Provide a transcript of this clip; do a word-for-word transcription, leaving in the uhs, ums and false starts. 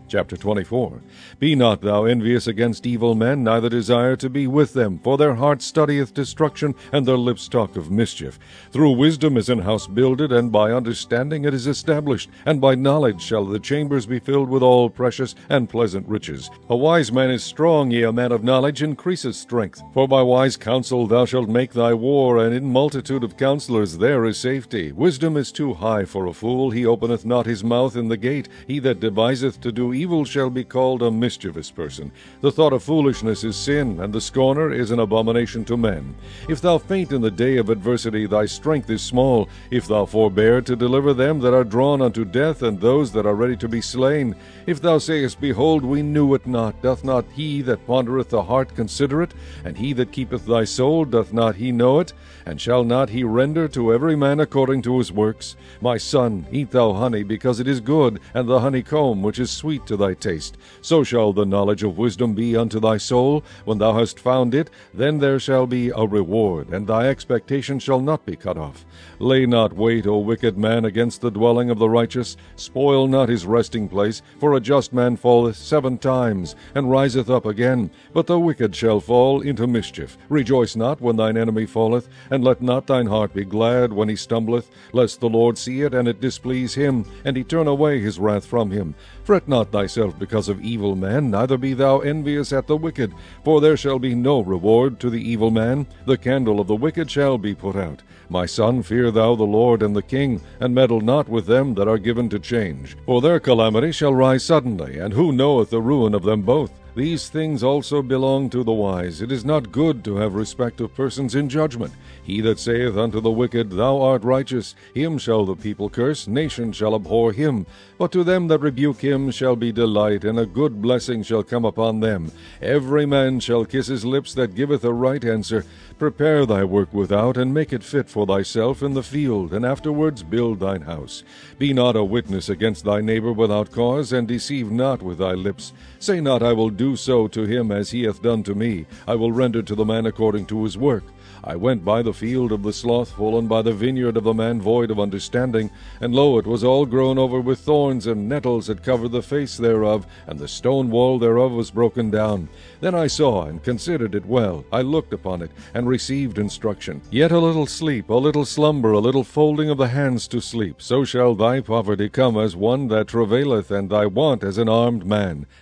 Chapter twenty-four. Be not thou envious against evil men, neither desire to be with them, for their heart studieth destruction, and their lips talk of mischief. Through wisdom is an house builded, and by understanding it is established, and by knowledge shall the chambers be filled with all precious and pleasant riches. A wise man is strong, yea, a man of knowledge increaseth strength. For by wise counsel thou shalt make thy war, and in multitude of counselors there is safety. Wisdom is too high for a fool, he openeth not his mouth in the gate. He that deviseth to do evil shall be called a mischievous person. The thought of foolishness is sin, and the scorner is an abomination to men. If thou faint in the day of adversity, thy strength is small. If thou forbear to deliver them that are drawn unto death, and those that are ready to be slain. If thou sayest, Behold, we knew it not, doth not he that pondereth the heart consider it? And he that keepeth thy soul, doth not he know it? And shall not he render to every man according to his works? My son, eat thou honey, because it is good, and the honeycomb, which is sweet to thy taste. So shall the knowledge of wisdom be unto thy soul. When thou hast found it, then there shall be a reward, and thy expectation shall not be cut off. Lay not wait, O wicked man, against the dwelling of the righteous. Spoil not his resting place, for a just man falleth seven times, and riseth up again. But the wicked shall fall into mischief. Rejoice not when thine enemy falleth, and let not thine heart be glad when he stumbleth, lest the Lord see it, and it displease him, and he turn away his wrath from him. Fret not thyself because of evil men, neither be thou envious at the wicked, for there shall be no reward to the evil man. The candle of the wicked shall be put out. My son, fear thou the Lord and the king, and meddle not with them that are given to change. For their calamity shall rise suddenly, and who knoweth the ruin of them both? These things also belong to the wise. It is not good to have respect of persons in judgment. He that saith unto the wicked, Thou art righteous, him shall the people curse, nations shall abhor him. But to them that rebuke him shall be delight, and a good blessing shall come upon them. Every man shall kiss his lips that giveth a right answer. Prepare thy work without, and make it fit for thyself in the field, and afterwards build thine house. Be not a witness against thy neighbor without cause, and deceive not with thy lips. Say not, I will do so to him as he hath done to me. I will render to the man according to his work. I went by the field of the slothful, and by the vineyard of the man void of understanding. And lo, it was all grown over with thorns, and nettles had covered the face thereof, and the stone wall thereof was broken down. Then I saw and considered it well. I looked upon it, and received instruction. Yet a little sleep, a little slumber, a little folding of the hands to sleep. So shall thy poverty come as one that travaileth, and thy want as an armed man.